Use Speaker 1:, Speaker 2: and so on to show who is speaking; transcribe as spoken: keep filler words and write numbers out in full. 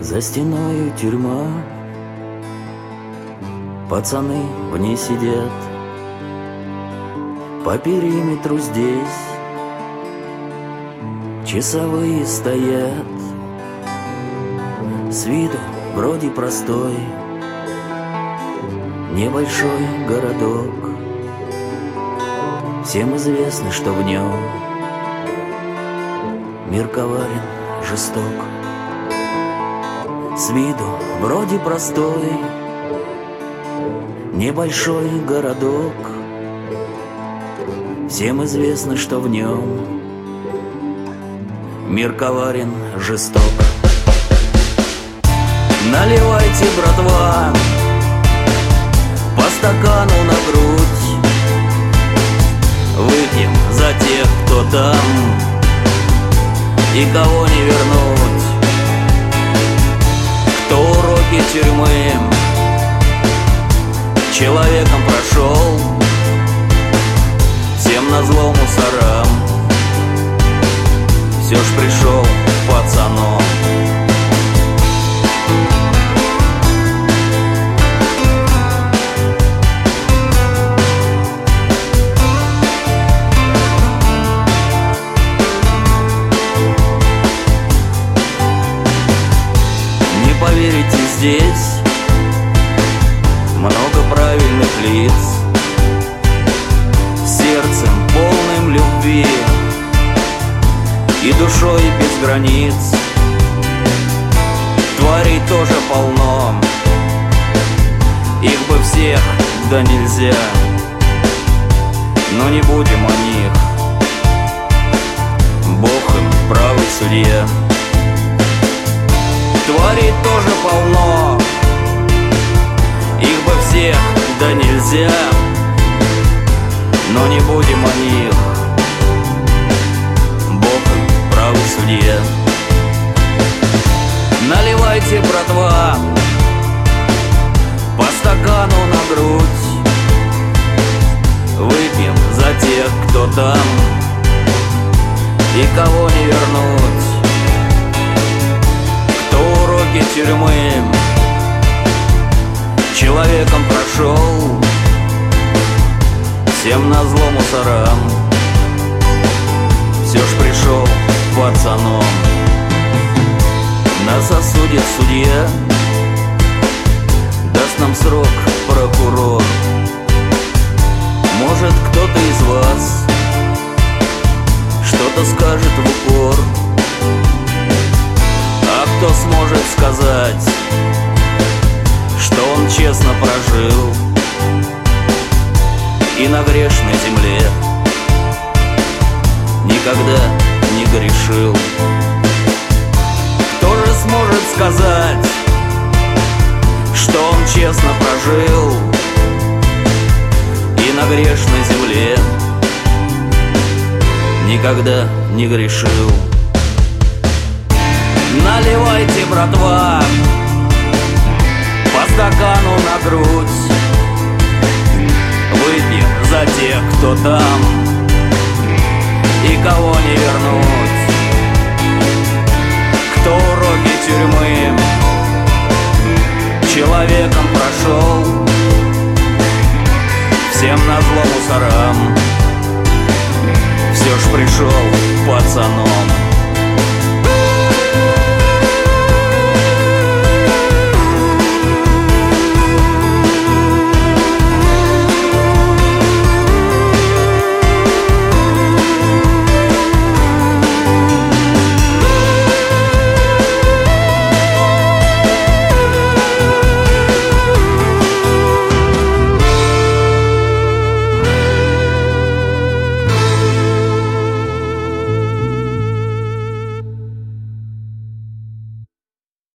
Speaker 1: За стеною тюрьма, пацаны в ней сидят. По периметру здесь часовые стоят. С виду вроде простой небольшой городок. Всем известно, что в нем мир коварен, жесток. С виду вроде простой небольшой городок. Всем известно, что в нем мир коварен, жесток. Наливайте, братва, по стакану на грудь. Выпьем за тех, кто там, и кого не вернуть. Кто уроки тюрьмы человеком прошел, всем назло мусорам все ж пришел пацаном. Не поверите, здесь много правильных лиц, сердцем полным любви и душой без границ. Тварей тоже полно, их бы всех, да нельзя, но не будем о них, Бог им правый судья. Тварей тоже полно, их бы всех, да нельзя, но не будем о них, Бог им правый судья. Наливайте, братва, по стакану на грудь. Выпьем за тех, кто там, и кого не вернуть. Кто уроки тюрьмы человеком прошел, всем назло мусорам все ж пришел пацаном. Нас осудит судья, даст нам срок прокурор. Может, кто-то из вас что-то скажет в упор, а кто сможет сказать, что он честно прожил и на грешной земле никогда не грешил? Кто же сможет сказать, что он честно прожил и на грешной земле никогда не грешил? Наливайте, братва, по стакану на грудь. Выпьем за тех, кто там, и кого не вернуть. Кто уроки тюрьмы человеком прошел, всем назло мусора